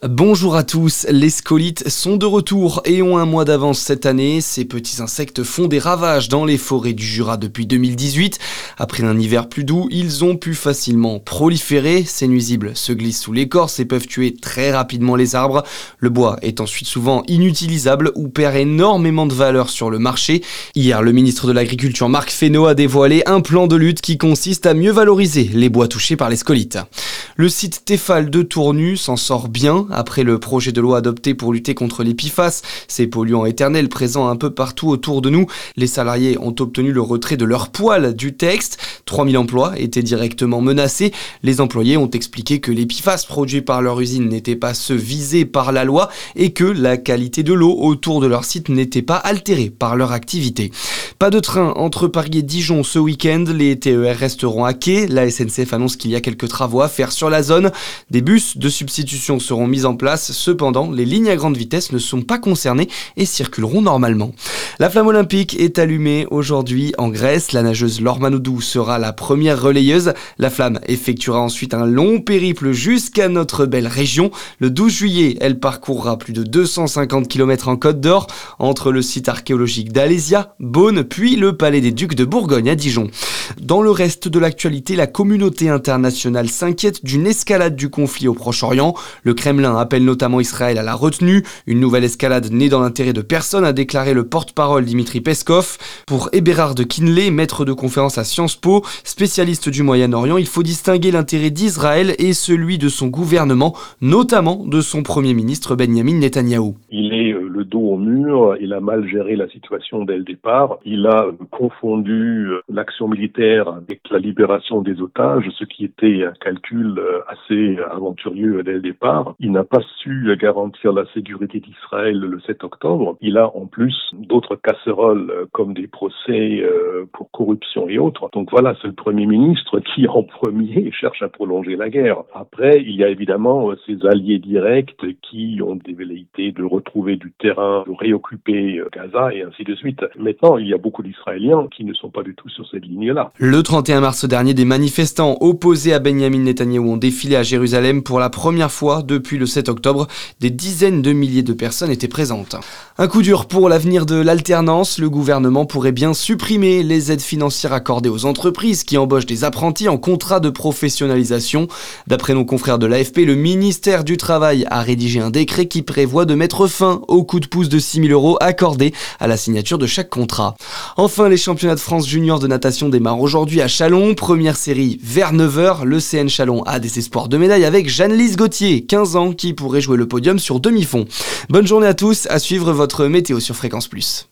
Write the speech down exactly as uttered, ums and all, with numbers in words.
Bonjour à tous, les scolites sont de retour et ont un mois d'avance cette année. Ces petits insectes font des ravages dans les forêts du Jura depuis deux mille dix-huit. Après un hiver plus doux, ils ont pu facilement proliférer. Ces nuisibles se glissent sous l'écorce et peuvent tuer très rapidement les arbres. Le bois est ensuite souvent inutilisable ou perd énormément de valeur sur le marché. Hier, le ministre de l'Agriculture Marc Fesneau a dévoilé un plan de lutte qui consiste à mieux valoriser les bois touchés par les scolites. Le site Tefal de Tournu s'en sort bien après le projet de loi adopté pour lutter contre les P F A S, ces polluants éternels présents un peu partout autour de nous. Les salariés ont obtenu le retrait de leur poêle du texte. trois mille emplois étaient directement menacés. Les employés ont expliqué que les P F A S produits par leur usine n'étaient pas ceux visés par la loi et que la qualité de l'eau autour de leur site n'était pas altérée par leur activité. Pas de train entre Paris et Dijon ce week-end. Les T E R resteront à quai. La S N C F annonce qu'il y a quelques travaux à faire sur la zone. Des bus de substitution seront mis en place. Cependant, les lignes à grande vitesse ne sont pas concernées et circuleront normalement. La flamme olympique est allumée aujourd'hui en Grèce. La nageuse Laure Manodou sera la première relayeuse. La flamme effectuera ensuite un long périple jusqu'à notre belle région. Le douze juillet, elle parcourra plus de deux cent cinquante kilomètres en Côte d'Or, entre le site archéologique d'Alésia, Beaune, puis le palais des Ducs de Bourgogne à Dijon. Dans le reste de l'actualité, la communauté internationale s'inquiète d'une escalade du conflit au Proche-Orient. Le Kremlin appelle notamment Israël à la retenue. Une nouvelle escalade n'est dans l'intérêt de personne, a déclaré le porte-parole Dimitri Peskov. Pour Eberhard Kinley, maître de conférence à Sciences Po, spécialiste du Moyen-Orient, il faut distinguer l'intérêt d'Israël et celui de son gouvernement, notamment de son premier ministre Benyamin Netanyahou. Il est le dos au mur, il a mal géré la situation dès le départ. Il a confondu l'action militaire avec la libération des otages, ce qui était un calcul assez aventurieux dès le départ. Il n'a pas su garantir la sécurité d'Israël le sept octobre. Il a en plus d'autres casseroles comme des procès pour corruption et autres. Donc voilà, c'est le Premier ministre qui en premier cherche à prolonger la guerre. Après, il y a évidemment ses alliés directs qui ont des velléités de retrouver du terrain, de réoccuper Gaza et ainsi de suite. Maintenant, il y a beaucoup d'Israéliens qui ne sont pas du tout sur cette ligne-là. Le trente et un mars dernier, des manifestants opposés à Benyamin Netanyahou ont défilé à Jérusalem pour la première fois depuis le sept octobre. Des dizaines de milliers de personnes étaient présentes. Un coup dur pour l'avenir de l'alternance. Le gouvernement pourrait bien supprimer les aides financières accordées aux entreprises qui embauchent des apprentis en contrat de professionnalisation. D'après nos confrères de l'A F P, le ministère du Travail a rédigé un décret qui prévoit de mettre fin au coup de pouce de six mille euros accordés à la signature de chaque contrat. Enfin, les championnats de France juniors de natation démarrent aujourd'hui à Châlons. Première série vers neuf heures. Le C N Châlons a des espoirs de médaille avec Jeanne-Lise Gauthier, quinze ans, qui pourrait jouer le podium sur demi-fond. Bonne journée à tous, à suivre votre météo sur Fréquence Plus.